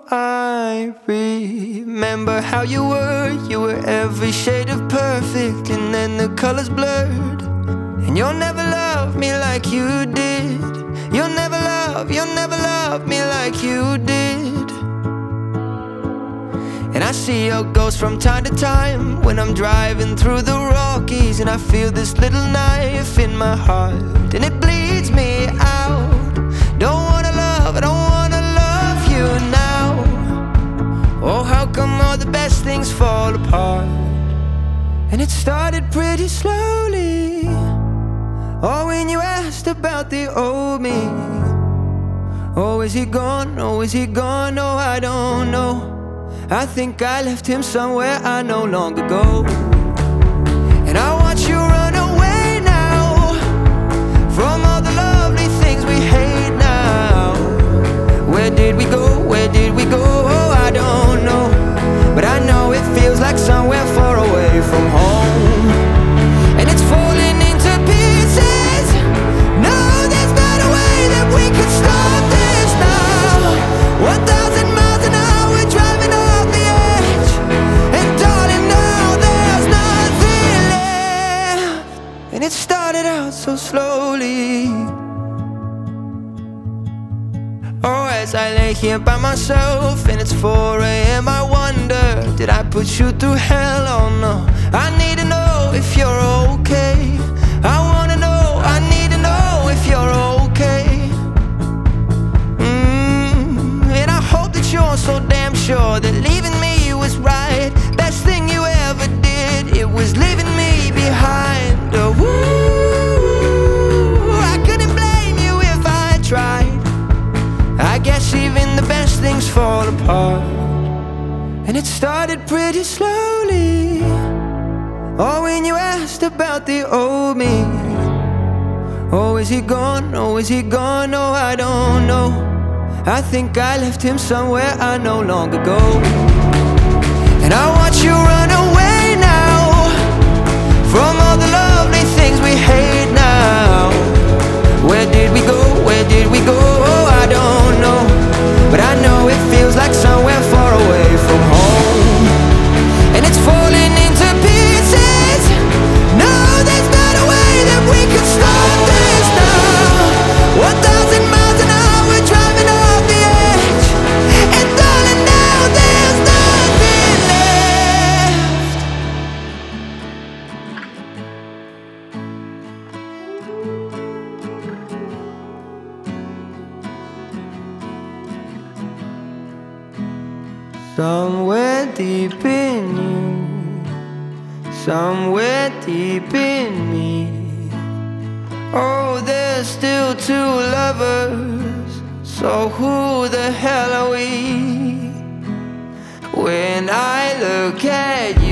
I remember how you were every shade of perfect, and then the colors blurred. And you'll never love me like you did. You'll never love me like you did. And I see your ghost from time to time when I'm driving through the Rockies, and I feel this little knife in my heart, and it bleeds me out. Don't wanna love, I don't wanna love you now. Oh, how come all the best things fall apart? And it started pretty slowly. Oh, when you asked about the old me. Oh, is he gone? Oh, is he gone? Oh, I don't know. I think I left him somewhere I no longer go. And I watch you run away now from all the lovely things we hate now. Where did we go? Where did we go? Oh, I don't know. But I know it feels like somewhere far away from home. And it's falling into pieces. No, there's not a way that we could stop this now. 1,000 miles an hour driving off the edge. And darling, now there's nothing left. And it started out so slowly. Oh, as I lay here by myself and it's 4 a.m. I wonder, did I put you through hell? Oh no, I need to know if you're okay. I wanna know, I need to know if you're okay. And I hope that you're so damn sure that leaving me was right. Best thing you ever did, it was leaving me behind. Oh, I couldn't blame you if I tried. I guess even the best things fall apart. And it started pretty slowly. Oh, when you asked about the old me. Oh, is he gone? Oh, is he gone? Oh, I don't know. I think I left him somewhere I no longer go. And I watch you run away now from all the lovely things we hate now. Where did we go? Where did we go? Oh, I don't know. But I know it feels like somewhere far away from home. And it's falling into pieces. No, there's not a way that we could stop this now. 1,000 miles an hour driving off the edge. And darling, now there's nothing left. Somewhere deep in you, somewhere deep in me. Oh, there's still two lovers. So who the hell are we? When I look at you,